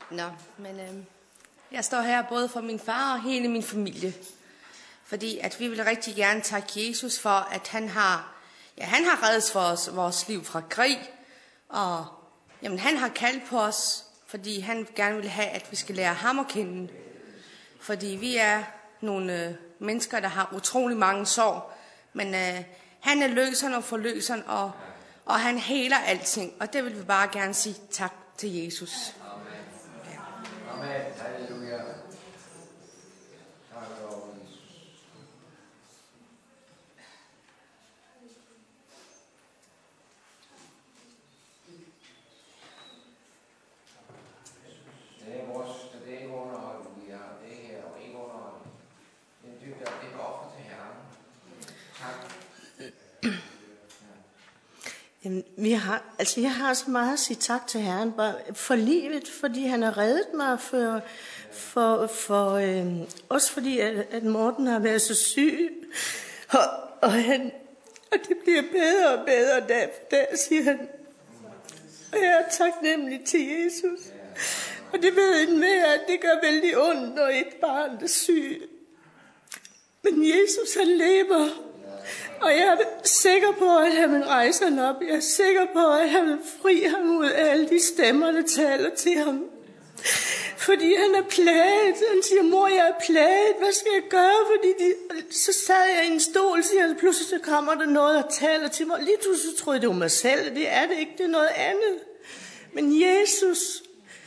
Jeg står her både for min far og hele min familie. Fordi at vi vil rigtig gerne takke Jesus for, at han har reddet for os vores liv fra krig. Og han har kaldt på os, fordi han gerne vil have, at vi skal lære ham at kende. Fordi vi er nogle mennesker, der har utrolig mange sår. Men han er løseren og forløseren, og han heler alting. Og det vil vi bare gerne sige tak til Jesus. Amen. Halleluja. Det er ikke underholdning, vi har det her, og ikke underholdning. Det er dybt, det er offer til Herren. Tak. Jamen, jeg har så meget at sige tak til Herren for livet, fordi han har reddet mig, også fordi at Morten har været så syg, og det bliver bedre og bedre dag for dag, siger han. Og jeg er taknemmelig til Jesus. Og det ved enhver, at det gør vældig ondt, når et barn er syg. Men Jesus, han lever. Og jeg er sikker på, at han vil rejse ham op. Jeg er sikker på, at han vil fri ham ud af alle de stemmer, der taler til ham. Fordi han er plaget. Han siger, mor, jeg er plaget. Hvad skal jeg gøre? Så sad jeg i en stol, siger han, pludselig så kommer der noget, der taler til mig. Lige pludselig troede jeg, det var mig selv. Det er det ikke, det er noget andet. Men Jesus,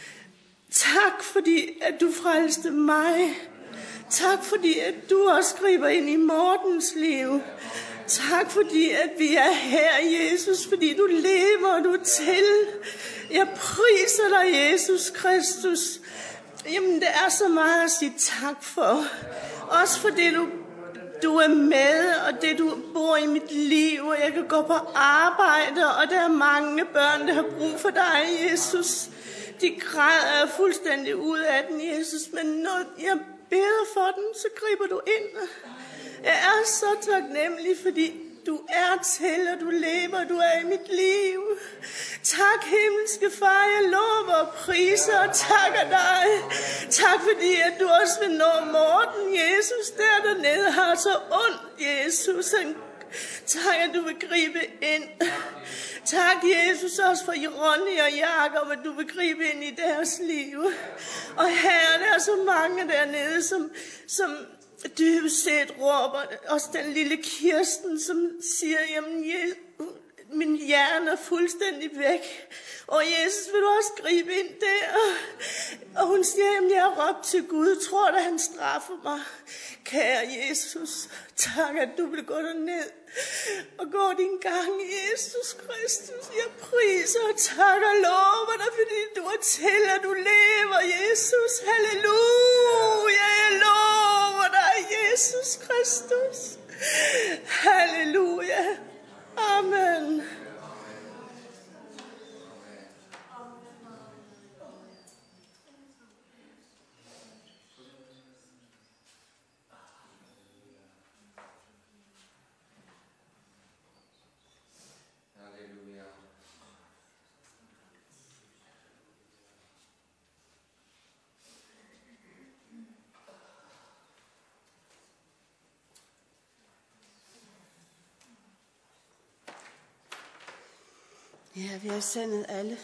tak fordi, at du frelste mig. Tak fordi, at du også griber ind i Mortens liv. Tak fordi, at vi er her, Jesus, fordi du lever, og du er til. Jeg priser dig, Jesus Kristus. Jamen, det er så meget at sige tak for. Også fordi du er med, og det du bor i mit liv, og jeg kan gå på arbejde, og der er mange børn, der har brug for dig, Jesus. De græder fuldstændig ud af den, Jesus, men når jeg beder for dem, så griber du ind. Jeg er så taknemmelig, fordi du er til, og du lever, du er i mit liv. Tak, himmelske far, jeg lover og priser og takker dig. Tak, fordi at du også vil nå Morten, Jesus, der dernede har så ondt, Jesus. Tak, at du vil gribe ind. Tak, Jesus, også for Ronny og Jakob, at du vil gribe ind i deres liv. Og Herre, der er så mange dernede, som dybest set råber. Også den lille Kirsten, som siger, jamen, min hjerne er fuldstændig væk. Og Jesus, vil du også gribe ind der? Og hun siger, jamen, jeg har råbt til Gud, tror du, han straffer mig? Kære Jesus, tak, at du vil gå derned og gå din gang, Jesus Kristus. Jeg priser og takker og lover dig, fordi du er til, at du lever, Jesus. Halleluja, jeg lover dig, Jesus Kristus. Halleluja. Amen. Ja, vi har sendet alle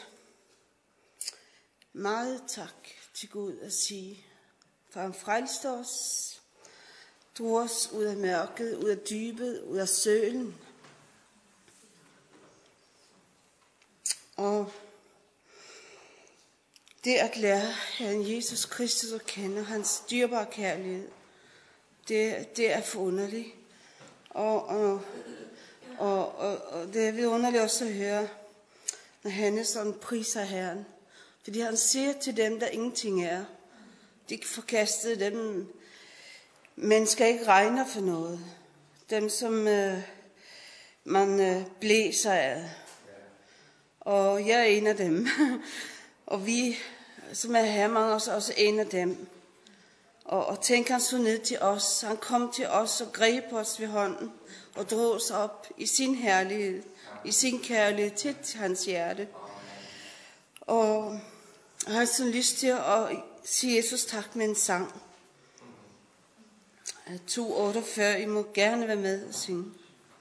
meget tak til Gud at sige, for han frelste os, drog os ud af mørket, ud af dybet, ud af sølen. Og det at lære Herren Jesus Kristus at kende, hans dyrebare kærlighed, det er forunderligt. Og det er vidunderligt også at høre, når han sådan priser Herren. Fordi han siger til dem, der ingenting er. De forkastede dem, mennesker ikke regner for noget. Dem, som man blæser af. Og jeg er en af dem. Og vi, som er her, mange også en af dem. Og tænk, han så ned til os. Han kom til os og greb os ved hånden. Og drog os op i sin herlighed. I sin kærlighed til hans hjerte. Og Jeg har sådan lyst til at sige Jesus tak med en sang. 248, I må gerne være med og synge.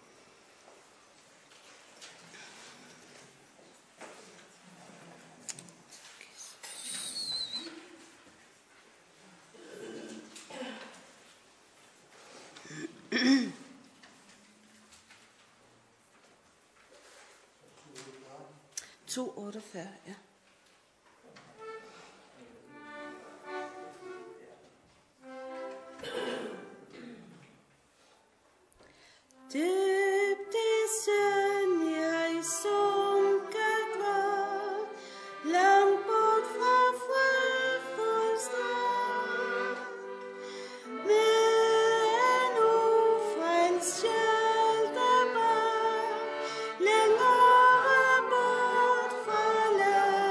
Ja. Døbte søn, jeg sunket var, langt bort fra frøfuld strand, med en ufrelst sjæl, der bar, længere bort fra land.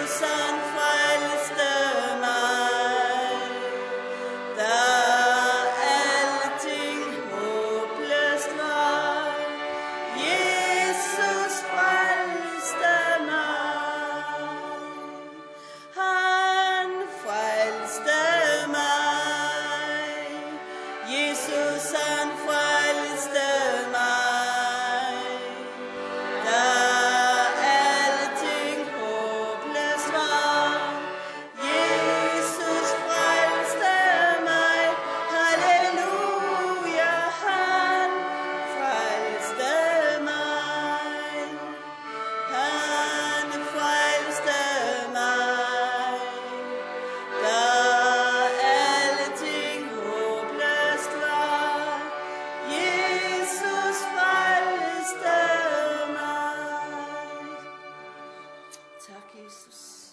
Tak, Jesus.